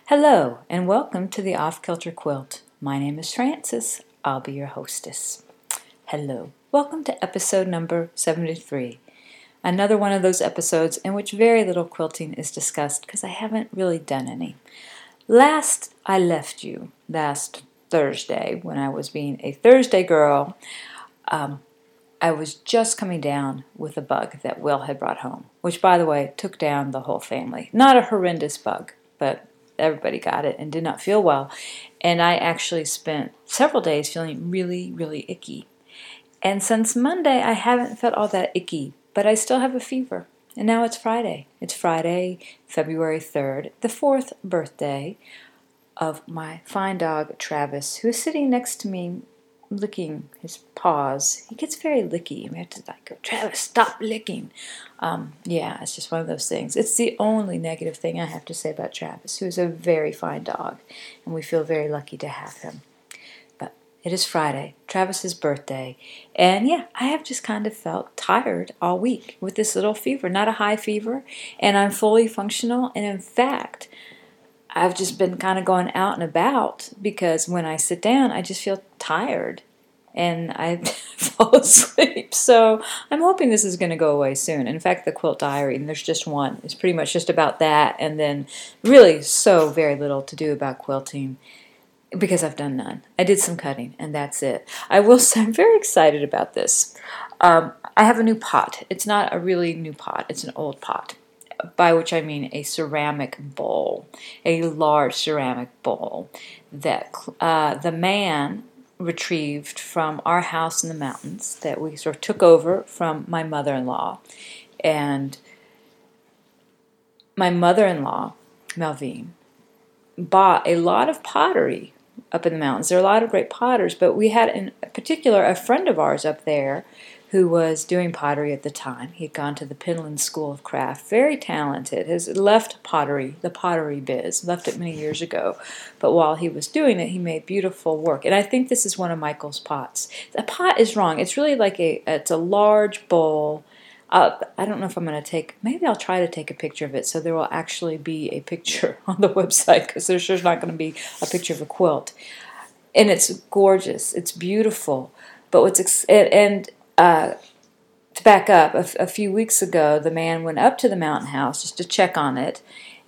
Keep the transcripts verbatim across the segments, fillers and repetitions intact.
Hello, and welcome to the Off Kilter Quilt. My name is Frances. I'll be your hostess. Hello. Welcome to episode number seventy-three. Another one of those episodes in which very little quilting is discussed because I haven't really done any. Last I left you, last Thursday, when I was being a Thursday girl, um, I was just coming down with a bug that Will had brought home, which, by the way, took down the whole family. Not a horrendous bug, but everybody got it and did not feel well. And I actually spent several days feeling really, really icky. And since Monday, I haven't felt all that icky, but I still have a fever. And now it's Friday. It's Friday, February third, the fourth birthday of my fine dog, Travis, who is sitting next to me licking his paws. He gets very licky. We have to like go, Travis, stop licking. Um, yeah, it's just one of those things. It's the only negative thing I have to say about Travis, who is a very fine dog, and we feel very lucky to have him. But it is Friday, Travis's birthday, and yeah, I have just kind of felt tired all week with this little fever. Not a high fever, and I'm fully functional, and in fact, I've just been kind of going out and about because when I sit down, I just feel tired and I fall asleep. So I'm hoping this is going to go away soon. In fact, the quilt diary, and there's just one, it's pretty much just about that, and then really so very little to do about quilting because I've done none. I did some cutting, and that's it. I will say I'm very excited about this. Um, I have a new pot. It's not a really new pot. It's an old pot, by which I mean a ceramic bowl, a large ceramic bowl that uh, the man retrieved from our house in the mountains that we sort of took over from my mother-in-law. And my mother-in-law, Melvine, bought a lot of pottery up in the mountains. There are a lot of great potters, but we had in particular a friend of ours up there who was doing pottery at the time. He had gone to the Penland School of Craft, very talented, has left pottery, the pottery biz, left it many years ago. But while he was doing it, he made beautiful work. And I think this is one of Michael's pots. The pot is wrong. It's really like a, it's a large bowl. Uh, I don't know if I'm going to take, maybe I'll try to take a picture of it so there will actually be a picture on the website because there's just not going to be a picture of a quilt. And it's gorgeous. It's beautiful. But what's, ex- and, Uh, to back up, a, a few weeks ago, the man went up to the mountain house just to check on it,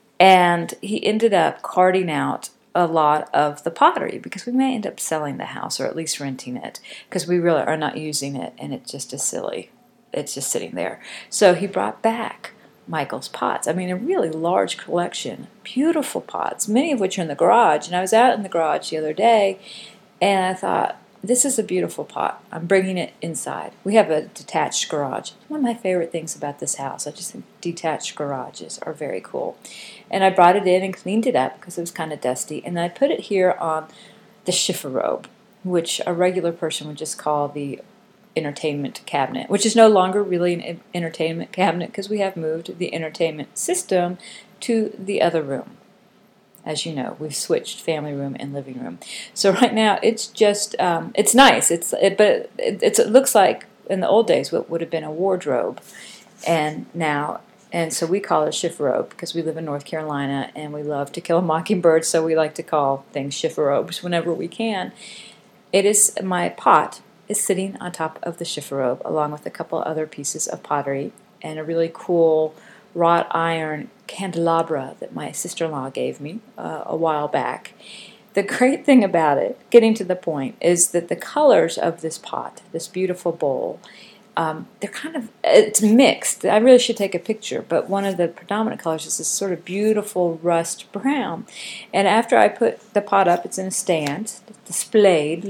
and he ended up carting out a lot of the pottery because we may end up selling the house or at least renting it because we really are not using it, and it just is silly. It's just sitting there. So he brought back Michael's pots. I mean, a really large collection, beautiful pots, many of which are in the garage. And I was out in the garage the other day, and I thought, this is a beautiful pot. I'm bringing it inside. We have a detached garage. One of my favorite things about this house, I just think detached garages are very cool. And I brought it in and cleaned it up because it was kind of dusty. And I put it here on the chifforobe, which a regular person would just call the entertainment cabinet, which is no longer really an entertainment cabinet because we have moved the entertainment system to the other room. As you know, we've switched family room and living room. So right now, it's just, um, it's nice. It's, it, but it, it's, it looks like in the old days what would have been a wardrobe. And now, and so we call it a chifforobe because we live in North Carolina and we love To Kill a Mockingbird, so we like to call things chifforobes whenever we can. It is, my pot is sitting on top of the chifforobe along with a couple other pieces of pottery and a really cool wrought iron candelabra that my sister-in-law gave me uh, a while back. The great thing about it, getting to the point, is that the colors of this pot, this beautiful bowl, um, they're kind of, it's mixed. I really should take a picture, but one of the predominant colors is this sort of beautiful rust brown. And after I put the pot up, it's in a stand, displayed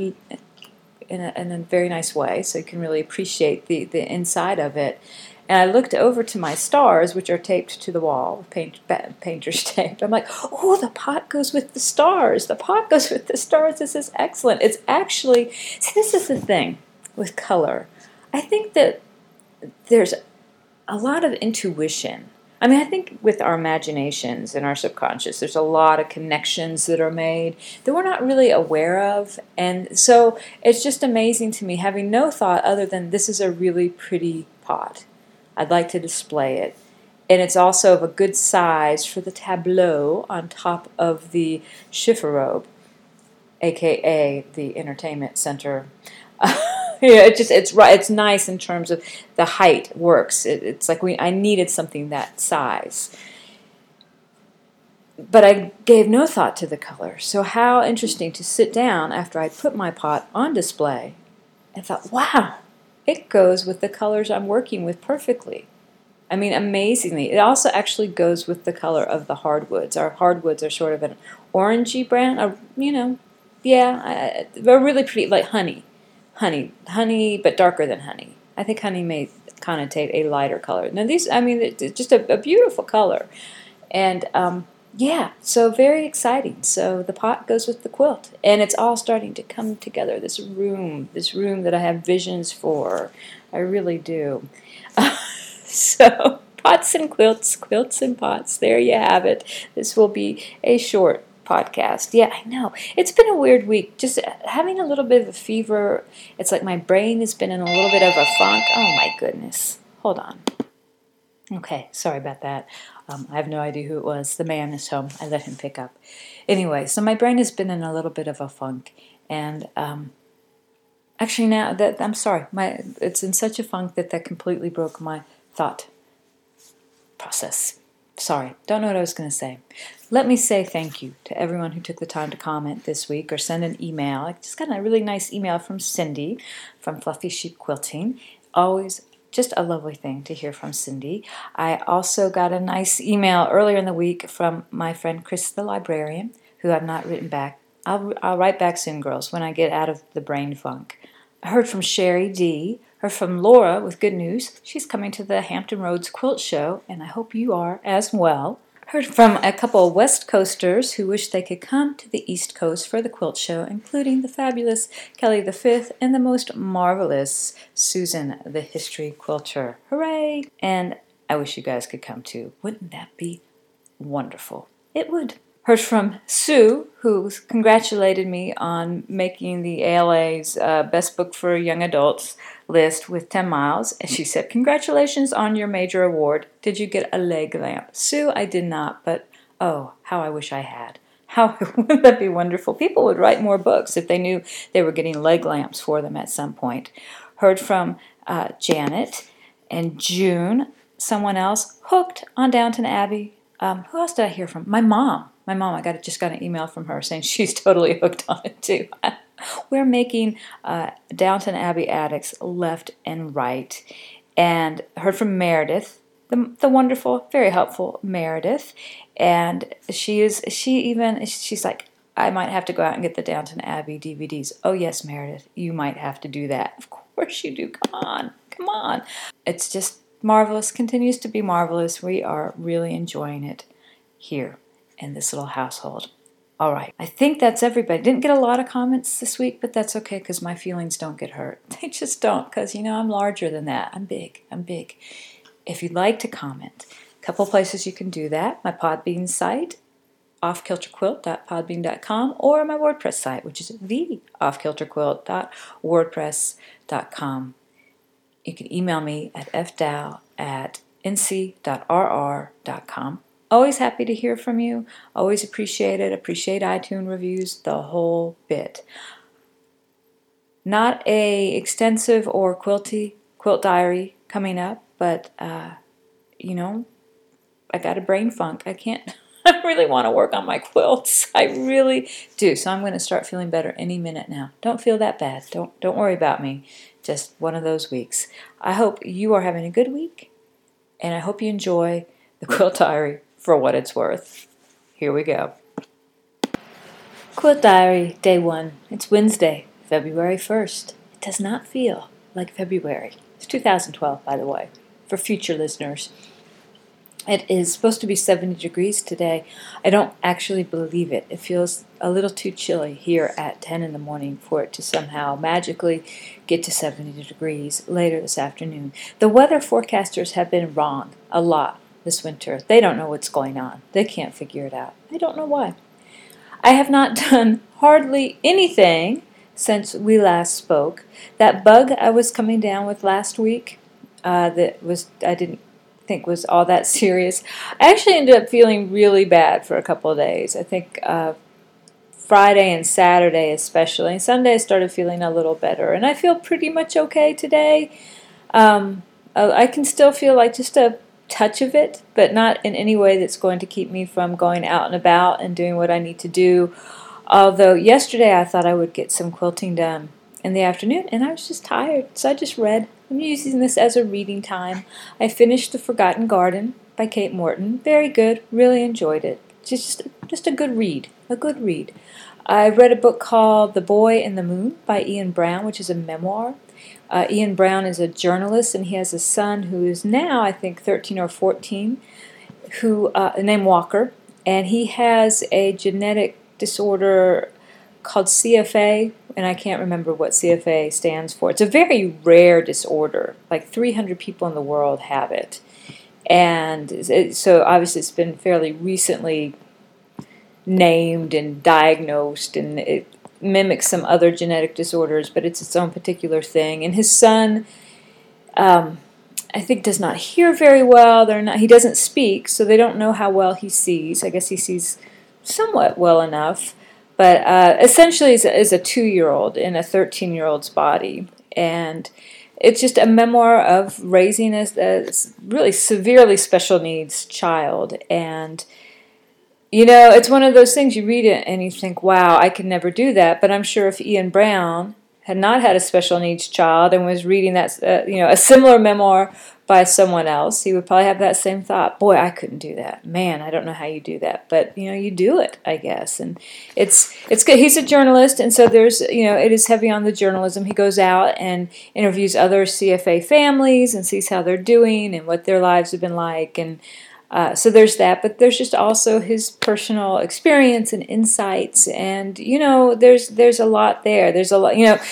in a, in a very nice way, so you can really appreciate the, the inside of it. And I looked over to my stars, which are taped to the wall, paint, painter's tape. I'm like, oh, the pot goes with the stars. The pot goes with the stars. This is excellent. It's actually, see, this is the thing with color. I think that there's a lot of intuition. I mean, I think with our imaginations and our subconscious, there's a lot of connections that are made that we're not really aware of. And so it's just amazing to me, having no thought other than this is a really pretty pot. I'd like to display it. And it's also of a good size for the tableau on top of the chifforobe, aka the entertainment center. Yeah, it just it's right. It's nice in terms of the height works. It, it's like we I needed something that size, but I gave no thought to the color. So how interesting to sit down after I put my pot on display and thought, wow, it goes with the colors I'm working with perfectly. I mean, amazingly. It also actually goes with the color of the hardwoods. Our hardwoods are sort of an orangey brown, a, you know, yeah, uh, they're really pretty, like honey. Honey, honey, but darker than honey. I think honey may connotate a lighter color. Now these, I mean, it's just a, a beautiful color. And, um, yeah, so very exciting. So the pot goes with the quilt. And it's all starting to come together, this room, this room that I have visions for. I really do. So, pots and quilts, quilts and pots, there you have it. This will be a short podcast. Yeah, I know. It's been a weird week. Just having a little bit of a fever. It's like my brain has been in a little bit of a funk. Oh, my goodness. Hold on. Okay, sorry about that. Um, I have no idea who it was. The man is home. I let him pick up. Anyway, so my brain has been in a little bit of a funk. And, um, actually now, that I'm sorry. My It's in such a funk that that completely broke my thought process. Sorry, don't know what I was going to say. Let me say thank you to everyone who took the time to comment this week or send an email. I just got a really nice email from Cindy from Fluffy Sheep Quilting. Always just a lovely thing to hear from Cindy. I also got a nice email earlier in the week from my friend Chris the librarian, who I've not written back. I'll, I'll write back soon, girls, when I get out of the brain funk. I heard from Sherry D., heard from Laura with good news. She's coming to the Hampton Roads Quilt Show, and I hope you are as well. Heard from a couple of West Coasters who wish they could come to the East Coast for the Quilt Show, including the fabulous Kelly the Fifth and the most marvelous Susan the History Quilter. Hooray! And I wish you guys could come too. Wouldn't that be wonderful? It would. Heard from Sue, who congratulated me on making the A L A's uh, Best Book for Young Adults list with ten miles. And she said, congratulations on your major award. Did you get a leg lamp? Sue, I did not, but oh, how I wish I had. How would that be wonderful? People would write more books if they knew they were getting leg lamps for them at some point. Heard from uh, Janet and June, someone else, hooked on Downton Abbey. Um, who else did I hear from? My mom. My mom, I got just got an email from her saying she's totally hooked on it too. We're making uh, Downton Abbey addicts left and right. And heard from Meredith, the, the wonderful, very helpful Meredith. And she is, she even, she's like, I might have to go out and get the Downton Abbey D V Ds. Oh yes, Meredith, you might have to do that. Of course you do. Come on, come on. It's just marvelous, continues to be marvelous. We are really enjoying it here in this little household. All right, I think that's everybody. Didn't get a lot of comments this week, but that's okay because my feelings don't get hurt. They just don't because, you know, I'm larger than that. I'm big. I'm big. If you'd like to comment, a couple places you can do that. My Podbean site, off kilter quilt dot podbean dot com, or my WordPress site, which is the off kilter quilt dot wordpress dot com. You can email me at f dow at n c dot r r dot com. Always happy to hear from you. Always appreciate it. Appreciate iTunes reviews, the whole bit. Not a extensive or quilty quilt diary coming up, but, uh, you know, I got a brain funk. I can't, I really want to work on my quilts. I really do. So I'm going to start feeling better any minute now. Don't feel that bad. Don't, don't worry about me. Just one of those weeks. I hope you are having a good week, and I hope you enjoy the quilt diary for what it's worth. Here we go. Quilt Diary, Day one. It's Wednesday, February first. It does not feel like February. It's two thousand twelve, by the way, for future listeners. It is supposed to be seventy degrees today. I don't actually believe it. It feels a little too chilly here at ten in the morning for it to somehow magically get to seventy degrees later this afternoon. The weather forecasters have been wrong a lot this winter. They don't know what's going on. They can't figure it out. I don't know why. I have not done hardly anything since we last spoke. That bug I was coming down with last week, uh, that was I didn't think was all that serious. I actually ended up feeling really bad for a couple of days. I think uh, Friday and Saturday especially. And Sunday I started feeling a little better. And I feel pretty much okay today. Um, I can still feel like just a touch of it, but not in any way that's going to keep me from going out and about and doing what I need to do. Although yesterday I thought I would get some quilting done in the afternoon, and I was just tired, so I just read. I'm using this as a reading time. I finished The Forgotten Garden by Kate Morton. Very good. Really enjoyed it. Just, just a good read. A good read. I read a book called The Boy in the Moon by Ian Brown, which is a memoir. Uh, Ian Brown is a journalist, and he has a son who is now, I think, thirteen or fourteen, who uh, named Walker, and he has a genetic disorder called C F A, and I can't remember what C F A stands for. It's a very rare disorder. Like three hundred people in the world have it. And it, so obviously it's been fairly recently named and diagnosed, and it mimics some other genetic disorders, but it's its own particular thing. And his son, um, I think, does not hear very well. They're not. He doesn't speak, so they don't know how well he sees. I guess he sees somewhat well enough, but uh, essentially is a, is a two-year-old in a thirteen-year-old's body. And it's just a memoir of raising a, a really severely special needs child. And you know, it's one of those things, you read it and you think, wow, I could never do that. But I'm sure if Ian Brown had not had a special needs child and was reading that, uh, you know, a similar memoir by someone else, he would probably have that same thought. Boy, I couldn't do that. Man, I don't know how you do that. But, you know, you do it, I guess. And it's it's good. He's a journalist, and so there's, you know, it is heavy on the journalism. He goes out and interviews other C F A families and sees how they're doing and what their lives have been like. And Uh, so there's that, but there's just also his personal experience and insights, and you know, there's there's a lot there. There's a lot, you know,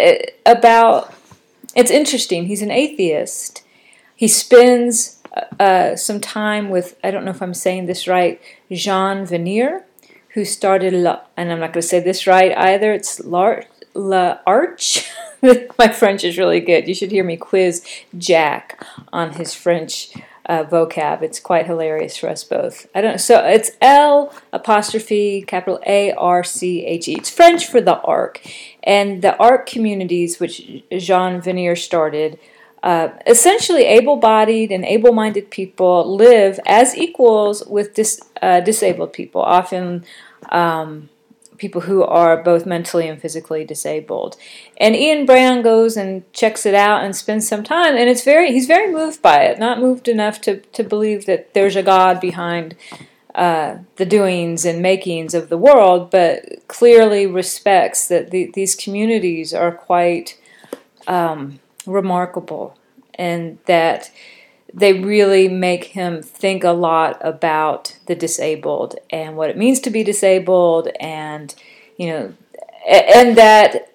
about. It's interesting. He's an atheist. He spends uh, some time with, I don't know if I'm saying this right, Jean Vanier, who started, La, and I'm not going to say this right either. It's La, La Arche. My French is really good. You should hear me quiz Jack on his French Uh, vocab. It's quite hilarious for us both. I don't. So it's L apostrophe capital A R C H E. It's French for the Ark, and the Ark communities, which Jean Vanier started, uh, essentially able-bodied and able-minded people live as equals with dis, uh, disabled people. Often. Um, people who are both mentally and physically disabled. And Ian Brown goes and checks it out and spends some time, and it's very he's very moved by it, not moved enough to, to believe that there's a God behind uh, the doings and makings of the world, but clearly respects that the, these communities are quite um, remarkable, and that they really make him think a lot about the disabled and what it means to be disabled, and you know, and that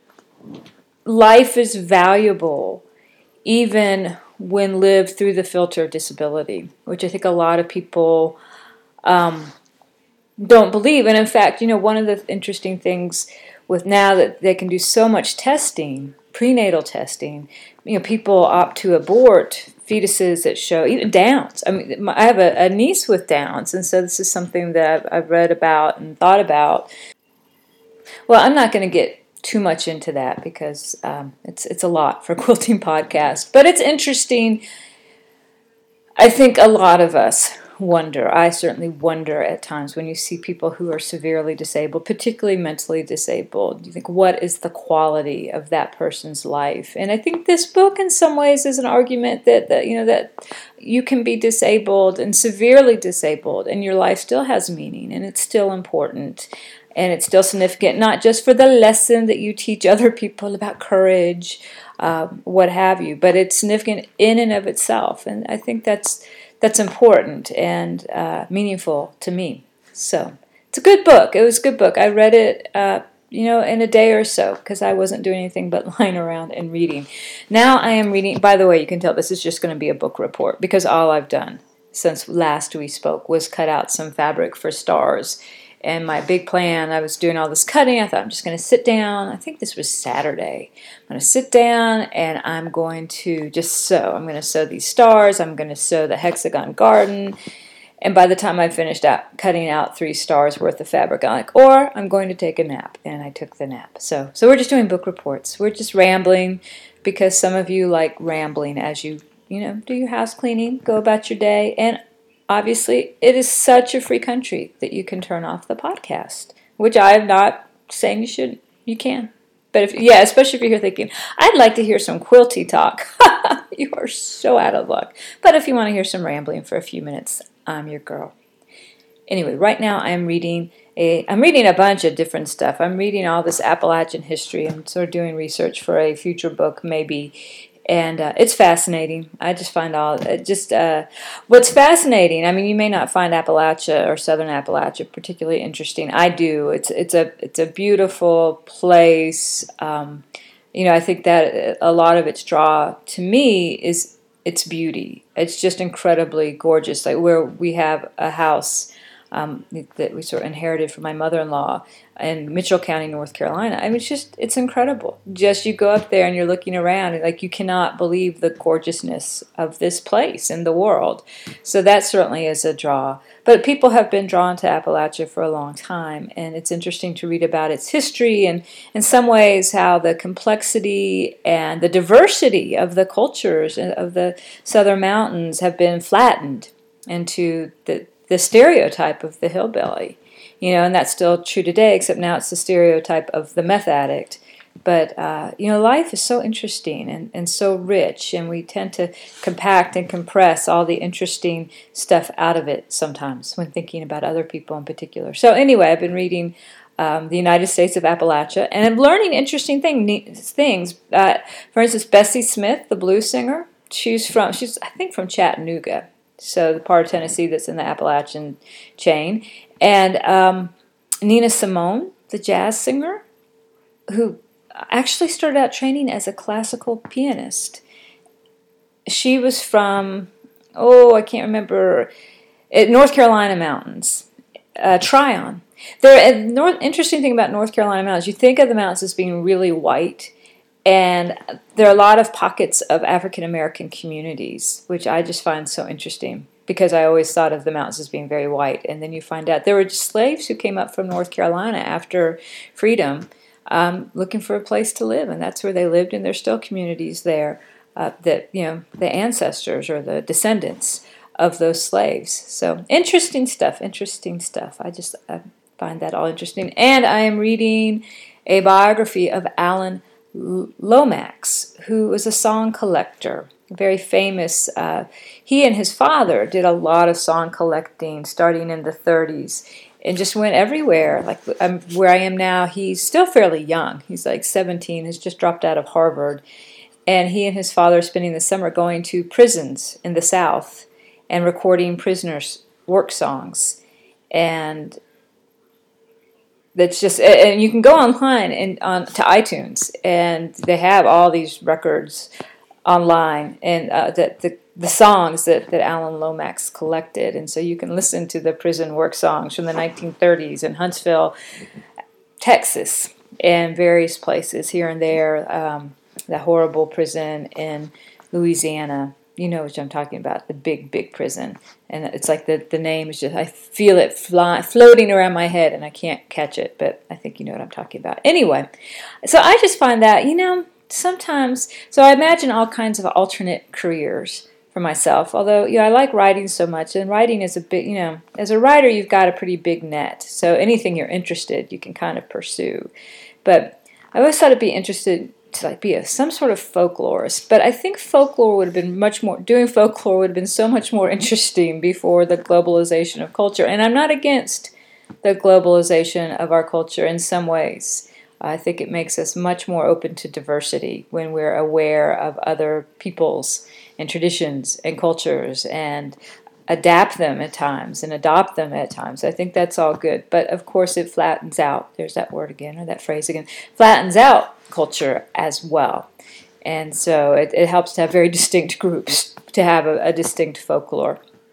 life is valuable even when lived through the filter of disability, which I think a lot of people um, don't believe. And in fact, you know, one of the interesting things with now that they can do so much testing, prenatal testing, you know, people opt to abort fetuses that show even Downs. I mean, I have a, a niece with Downs, and so this is something that I've, I've read about and thought about. Well, I'm not going to get too much into that because um, it's it's a lot for a quilting podcast, but it's interesting. I think a lot of us wonder. I certainly wonder at times when you see people who are severely disabled, particularly mentally disabled. You think, what is the quality of that person's life? And I think this book, in some ways, is an argument that, that you know that you can be disabled and severely disabled, and your life still has meaning, and it's still important, and it's still significant, not just for the lesson that you teach other people about courage, um, what have you, but it's significant in and of itself. And I think that's That's important and uh, meaningful to me. So it's a good book. It was a good book. I read it, uh, you know, in a day or so because I wasn't doing anything but lying around and reading. Now I am reading. By the way, you can tell this is just going to be a book report because all I've done since last we spoke was cut out some fabric for stars And my big plan, I was doing all this cutting. I thought, I'm just going to sit down. I think this was Saturday. I'm going to sit down and I'm going to just sew. I'm going to sew these stars. I'm going to sew the hexagon garden. And by the time I finished out cutting out three stars worth of fabric, I'm like, or I'm going to take a nap. And I took the nap. So, so we're just doing book reports. We're just rambling because some of you like rambling as you, you know, do your house cleaning, go about your day. And obviously, it is such a free country that you can turn off the podcast, which I'm not saying you should. You can. But if, yeah, especially if you're here thinking, I'd like to hear some quilty talk. You are so out of luck. But if you want to hear some rambling for a few minutes, I'm your girl. Anyway, right now I'm reading a, I'm reading a bunch of different stuff. I'm reading all this Appalachian history. I'm sort of doing research for a future book, maybe. And uh, it's fascinating. I just find all, it just, uh, what's fascinating, I mean, you may not find Appalachia or Southern Appalachia particularly interesting. I do. It's it's a it's a beautiful place. Um, you know, I think that a lot of its draw to me is its beauty. It's just incredibly gorgeous. Like where we have a house um, that we sort of inherited from my mother-in-law in Mitchell County, North Carolina. I mean, it's just, it's incredible. Just you go up there and you're looking around and like you cannot believe the gorgeousness of this place in the world. So that certainly is a draw. But people have been drawn to Appalachia for a long time, and it's interesting to read about its history and in some ways how the complexity and the diversity of the cultures of the Southern Mountains have been flattened into the the stereotype of the hillbilly, you know, and that's still true today, except now it's the stereotype of the meth addict. But, uh, you know, life is so interesting and, and so rich, and we tend to compact and compress all the interesting stuff out of it sometimes when thinking about other people in particular. So anyway, I've been reading um, The United States of Appalachia, and I'm learning interesting thing, things. Uh, for instance, Bessie Smith, the blues singer, she's from, she's I think from Chattanooga. So the part of Tennessee that's in the Appalachian chain. And um, Nina Simone, the jazz singer, who actually started out training as a classical pianist. She was from, oh, I can't remember, North Carolina mountains, uh, Tryon. The North, interesting thing about North Carolina mountains, you think of the mountains as being really white, and there are a lot of pockets of African-American communities, which I just find so interesting because I always thought of the mountains as being very white. And then you find out there were just slaves who came up from North Carolina after freedom um, looking for a place to live. And that's where they lived, and there's still communities there uh, that, you know, the ancestors or the descendants of those slaves. So interesting stuff, interesting stuff. I just I find that all interesting. And I am reading a biography of Alan Lomax, who was a song collector, very famous. Uh, he and his father did a lot of song collecting starting in the thirties and just went everywhere. Like um, where I am now, he's still fairly young. He's like seventeen, has just dropped out of Harvard. And he and his father are spending the summer going to prisons in the South and recording prisoners' work songs. And that's just, and you can go online and on to iTunes, and they have all these records online, and uh, that the the songs that, that Alan Lomax collected, and so you can listen to the prison work songs from the nineteen thirties in Huntsville, Texas, and various places here and there. Um, the horrible prison in Louisiana. You know what I'm talking about, the big, big prison. And it's like the, the name is just, I feel it fly, floating around my head and I can't catch it, but I think you know what I'm talking about. Anyway, so I just find that, you know, sometimes, so I imagine all kinds of alternate careers for myself, although, you know, I like writing so much, and writing is a big, you know, as a writer, you've got a pretty big net. So anything you're interested, you can kind of pursue. But I always thought it'd be interested to like be a, some sort of folklorist, but I think folklore would have been much more, doing folklore would have been so much more interesting before the globalization of culture. And I'm not against the globalization of our culture in some ways. I think it makes us much more open to diversity when we're aware of other peoples and traditions and cultures and adapt them at times and adopt them at times. I think that's all good. But of course it flattens out, there's that word again, or that phrase again, flattens out culture as well. And so it, it helps to have very distinct groups, to have a, a distinct folklore.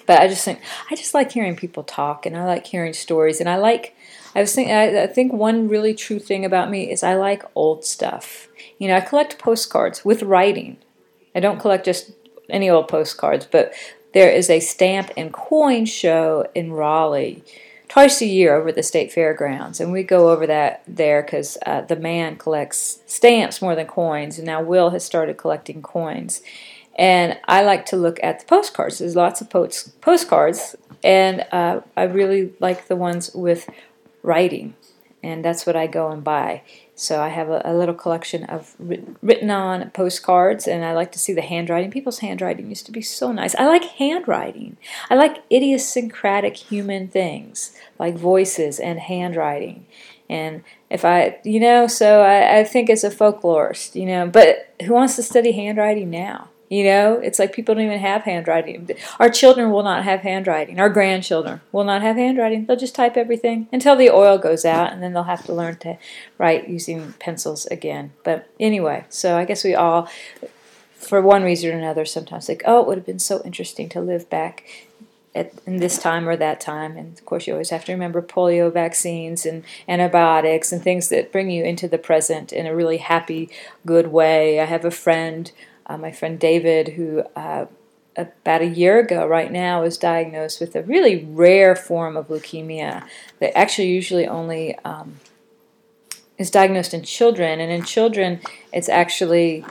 But I just think I just like hearing people talk, and I like hearing stories, and I like. I was thinking. I, I think one really true thing about me is I like old stuff. You know, I collect postcards with writing. I don't collect just any old postcards, but there is a stamp and coin show in Raleigh twice a year over at the state fairgrounds, and we go over that there because uh, the man collects stamps more than coins, and now Will has started collecting coins. And I like to look at the postcards. There's lots of post postcards, and uh, I really like the ones with writing, and that's what I go and buy. So I have a, a little collection of written, written on postcards, and I like to see the handwriting. People's handwriting used to be so nice. I like handwriting. I like idiosyncratic human things, like voices and handwriting. And if I, you know, so I, I think as a folklorist, you know, but who wants to study handwriting now? You know, it's like people don't even have handwriting. Our children will not have handwriting. Our grandchildren will not have handwriting. They'll just type everything until the oil goes out, and then they'll have to learn to write using pencils again. But anyway, so I guess we all, for one reason or another, sometimes think, oh, it would have been so interesting to live back at in this time or that time. And of course, you always have to remember polio vaccines and antibiotics and things that bring you into the present in a really happy, good way. I have a friend. Uh, my friend David, who uh, about a year ago right now was diagnosed with a really rare form of leukemia that actually usually only um, is diagnosed in children. And in children, it's actually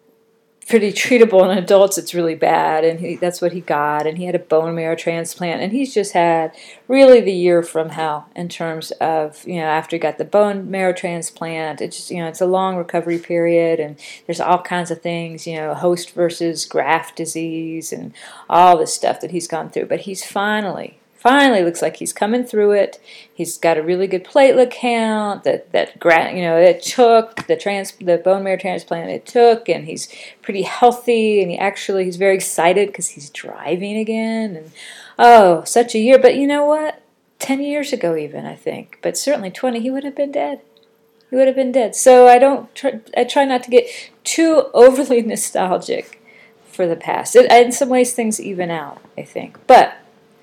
pretty treatable. In adults, it's really bad, and he, that's what he got. And he had a bone marrow transplant, and he's just had really the year from hell in terms of, you know, after he got the bone marrow transplant, it's just, you know, it's a long recovery period, and there's all kinds of things, you know, host versus graft disease and all this stuff that he's gone through. But he's finally, finally looks like he's coming through it. He's got a really good platelet count that that you know it took the trans the bone marrow transplant it took, and he's pretty healthy, and he actually he's very excited because he's driving again. And oh, such a year! But you know what? Ten years ago, even I think, but certainly twenty, he would have been dead. He would have been dead. So I don't try, I try not to get too overly nostalgic for the past. It, in some ways, things even out, I think, but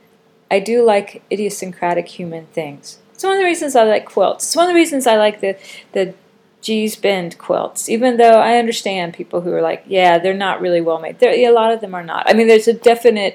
I do like idiosyncratic human things. It's one of the reasons I like quilts. It's one of the reasons I like the the Gee's Bend quilts, even though I understand people who are like, yeah, they're not really well made. There, a lot of them are not. I mean, there's a definite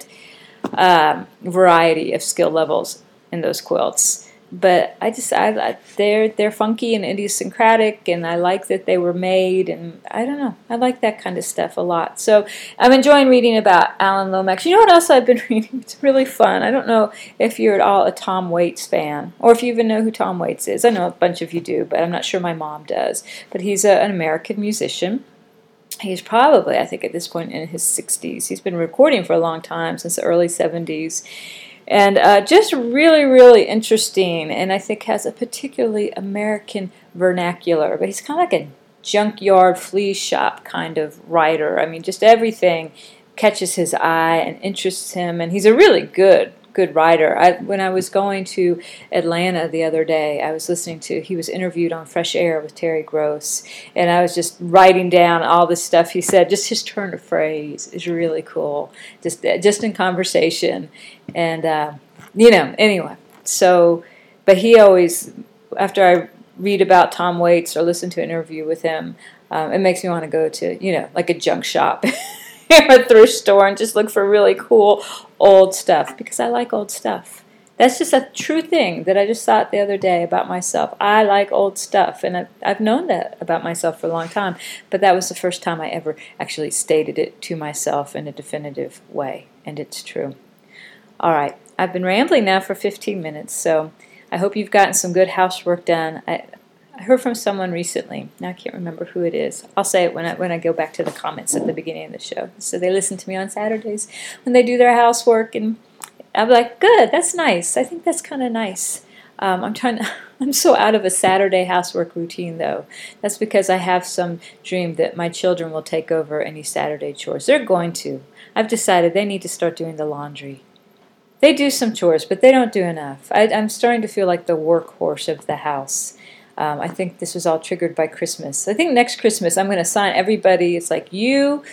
um, variety of skill levels in those quilts. But I just, I, I, they're they're funky and idiosyncratic, and I like that they were made, and I don't know, I like that kind of stuff a lot. So I'm enjoying reading about Alan Lomax. You know what else I've been reading? It's really fun. I don't know if you're at all a Tom Waits fan, or if you even know who Tom Waits is. I know a bunch of you do, but I'm not sure my mom does. But he's a, an American musician. He's probably, I think at this point, in his sixties. He's been recording for a long time, since the early seventies. And uh, just really, really interesting, and I think has a particularly American vernacular. But he's kind of like a junkyard flea shop kind of writer. I mean, just everything catches his eye and interests him, and he's a really good, good writer. I, when I was going to Atlanta the other day, I was listening to, he was interviewed on Fresh Air with Terry Gross, and I was just writing down all the stuff he said. Just his turn of phrase is really cool, just just in conversation. And, uh, you know, anyway, so, but he always, after I read about Tom Waits or listen to an interview with him, um, it makes me want to go to, you know, like a junk shop or a thrift store and just look for really cool old stuff, because I like old stuff. That's just a true thing that I just thought the other day about myself. I like old stuff, and I've, I've known that about myself for a long time, but that was the first time I ever actually stated it to myself in a definitive way, and it's true. All right, I've been rambling now for fifteen minutes, so I hope you've gotten some good housework done. I, I heard from someone recently. Now I can't remember who it is. I'll say it when I, when I go back to the comments at the beginning of the show. So they listen to me on Saturdays when they do their housework, and I'm like, good, that's nice. I think that's kind of nice. Um, I'm trying to, I'm so out of a Saturday housework routine, though. That's because I have some dream that my children will take over any Saturday chores. They're going to. I've decided they need to start doing the laundry. They do some chores, but they don't do enough. I, I'm starting to feel like the workhorse of the house. Um, I think this was all triggered by Christmas. I think next Christmas I'm going to assign everybody, it's like, you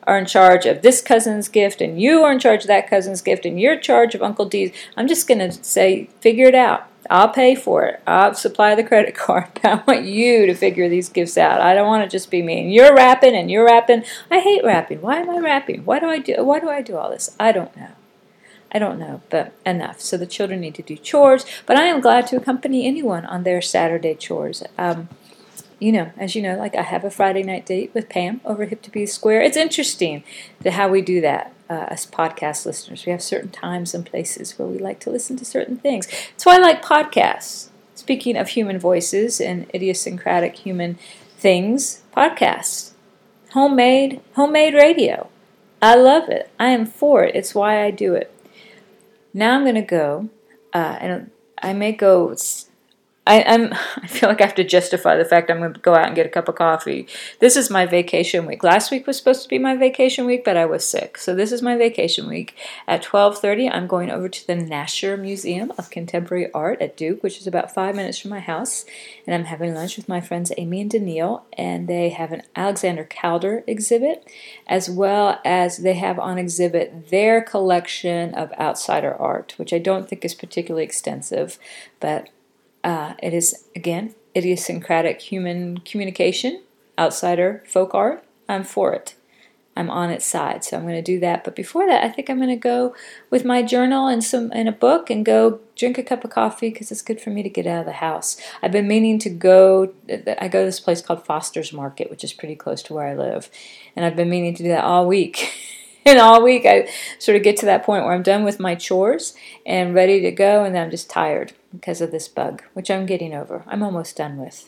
are in charge of this cousin's gift, and you are in charge of that cousin's gift, and you're in charge of Uncle D's. I'm just going to say, figure it out. I'll pay for it. I'll supply the credit card. I want you to figure these gifts out. I don't want to just be me. And you're rapping and you're rapping. I hate rapping. Why am I rapping? Why do I do? Why do I do all this? I don't know. I don't know, but enough. So the children need to do chores, but I am glad to accompany anyone on their Saturday chores. Um, you know, as you know, like I have a Friday night date with Pam over at Hip to Be Square. It's interesting to how we do that uh, as podcast listeners. We have certain times and places where we like to listen to certain things. That's why I like podcasts. Speaking of human voices and idiosyncratic human things, podcasts, homemade, homemade radio. I love it. I am for it. It's why I do it. Now I'm going to go, uh, and I may go, I, I'm, I feel like I have to justify the fact I'm going to go out and get a cup of coffee. This is my vacation week. Last week was supposed to be my vacation week, but I was sick. So this is my vacation week. At twelve thirty, I'm going over to the Nasher Museum of Contemporary Art at Duke, which is about five minutes from my house. And I'm having lunch with my friends Amy and Daniil, and they have an Alexander Calder exhibit, as well as they have on exhibit their collection of outsider art, which I don't think is particularly extensive, but Uh, it is, again, idiosyncratic human communication, outsider folk art. I'm for it. I'm on its side, so I'm going to do that. But before that, I think I'm going to go with my journal and some and a book and go drink a cup of coffee because it's good for me to get out of the house. I've been meaning to go. I go to this place called Foster's Market, which is pretty close to where I live, and I've been meaning to do that all week. And all week I sort of get to that point where I'm done with my chores and ready to go, and then I'm just tired because of this bug, which I'm getting over. I'm almost done with.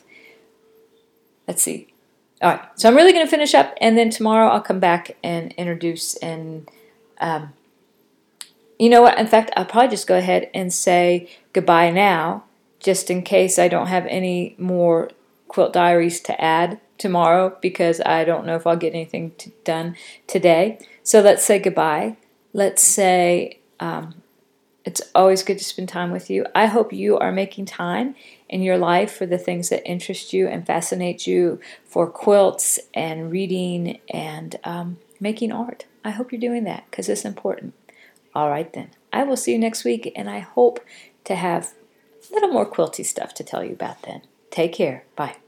Let's see. All right, so I'm really going to finish up, and then tomorrow I'll come back and introduce and, um, you know what? In fact, I'll probably just go ahead and say goodbye now, just in case I don't have any more quilt diaries to add tomorrow, because I don't know if I'll get anything to, done today. So let's say goodbye. Let's say um, it's always good to spend time with you. I hope you are making time in your life for the things that interest you and fascinate you, for quilts and reading and um, making art. I hope you're doing that because it's important. All right then. I will see you next week, and I hope to have a little more quilty stuff to tell you about then. Take care. Bye.